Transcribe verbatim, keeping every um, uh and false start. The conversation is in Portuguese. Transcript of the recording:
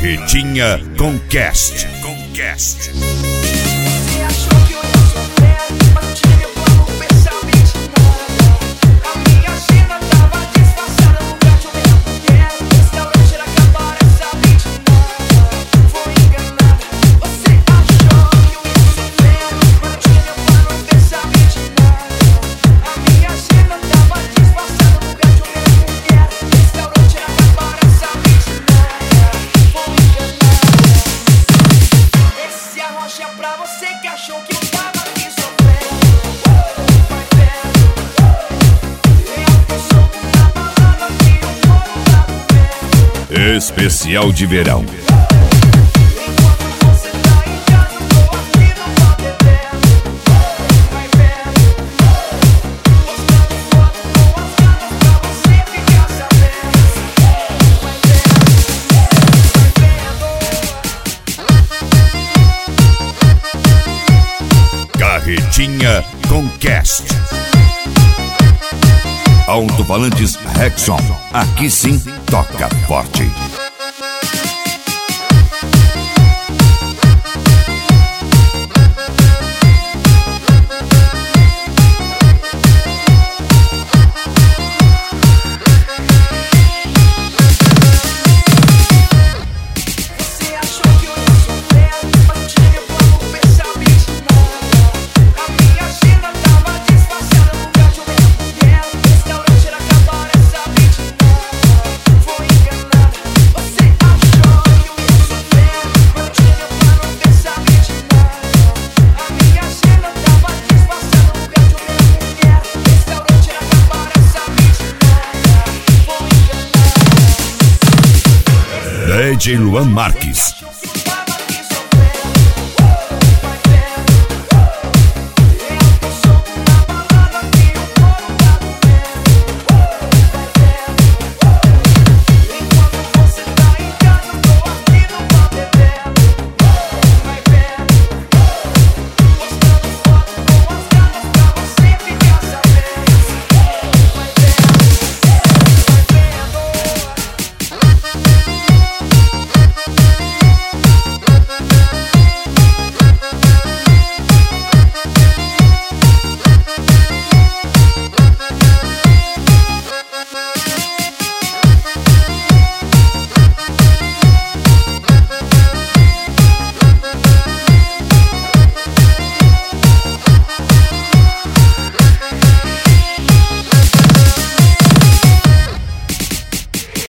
Carretinha com Cast. Com Cast. Pra você que achou que eu tava aqui sofrendo, vai vendo. Eu solto na balada que eu moro lá no vento. Especial de verão. Enquanto você tá em casa, eu tô aqui no bar bebendo. Vai vendo. Postando foto com as gatas pra você ficar sabendo. Vai vendo, vai vendo. Carretinha com Cast. Alto-falantes Rexon. Aqui sim toca forte. Você achou que eu ia sofrer, mas eu tive plano, pensamento nada. A minha agenda tava disfarçada, lugar de uma mulher. Restaurante era acabar essa noite nada. Foi enganada. Você achou que eu ia sofrer, mas eu tive plano, pensamento nada. A minha agenda tava disfarçada, lugar de uma mulher. Restaurante era acabar essa noite nada. Foi enganada. D J Luan Marques.